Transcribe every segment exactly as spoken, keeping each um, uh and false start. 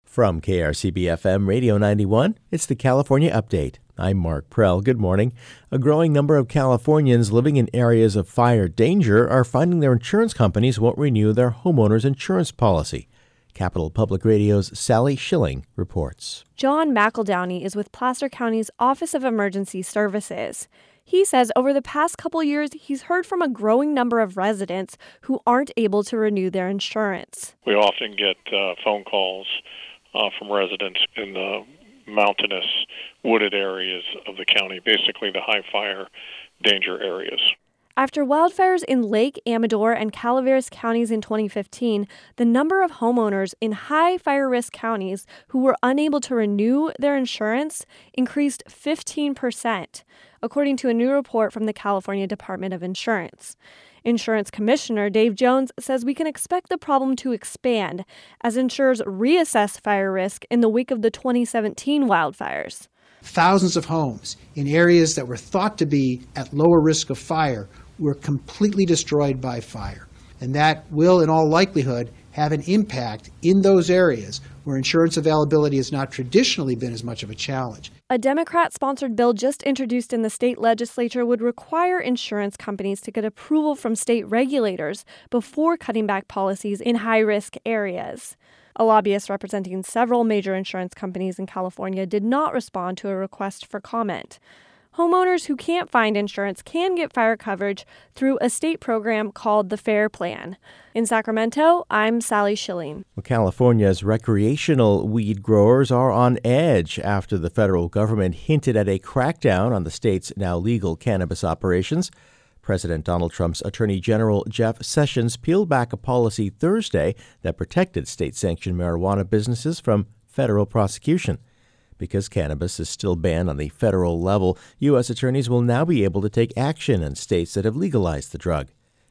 From K R C B F M Radio ninety-one, it's the California Update. I'm Mark Prell. Good morning. A growing number of Californians living in areas of fire danger are finding their insurance companies won't renew their homeowners insurance policy. Capital Public Radio's Sally Schilling reports. John McEldowney is with Placer County's Office of Emergency Services. He says over the past couple years, he's heard from a growing number of residents who aren't able to renew their insurance. We often get uh, phone calls uh, from residents in the mountainous, wooded areas of the county, basically the high fire danger areas. After wildfires in Lake, Amador, and Calaveras counties in twenty fifteen, the number of homeowners in high fire risk counties who were unable to renew their insurance increased fifteen percent, according to a new report from the California Department of Insurance. Insurance Commissioner Dave Jones says we can expect the problem to expand as insurers reassess fire risk in the wake of the twenty seventeen wildfires. Thousands of homes in areas that were thought to be at lower risk of fire were completely destroyed by fire. And that will, in all likelihood, have an impact in those areas where insurance availability has not traditionally been as much of a challenge. A Democrat-sponsored bill just introduced in the state legislature would require insurance companies to get approval from state regulators before cutting back policies in high-risk areas. A lobbyist representing several major insurance companies in California did not respond to a request for comment. Homeowners who can't find insurance can get fire coverage through a state program called the FAIR Plan. In Sacramento, I'm Sally Schilling. Well, California's recreational weed growers are on edge after the federal government hinted at a crackdown on the state's now legal cannabis operations. President Donald Trump's Attorney General Jeff Sessions peeled back a policy Thursday that protected state-sanctioned marijuana businesses from federal prosecution. Because cannabis is still banned on the federal level, U S attorneys will now be able to take action in states that have legalized the drug.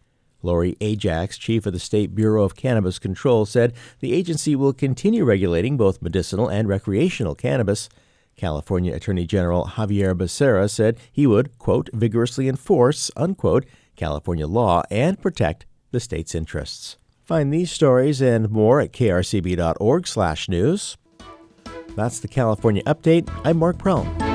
Lori Ajax, chief of the State Bureau of Cannabis Control, said the agency will continue regulating both medicinal and recreational cannabis. California Attorney General Xavier Becerra said he would, quote, vigorously enforce, unquote, California law and protect the state's interests. Find these stories and more at krcb.org slash news. That's the California Update. I'm Mark Prell.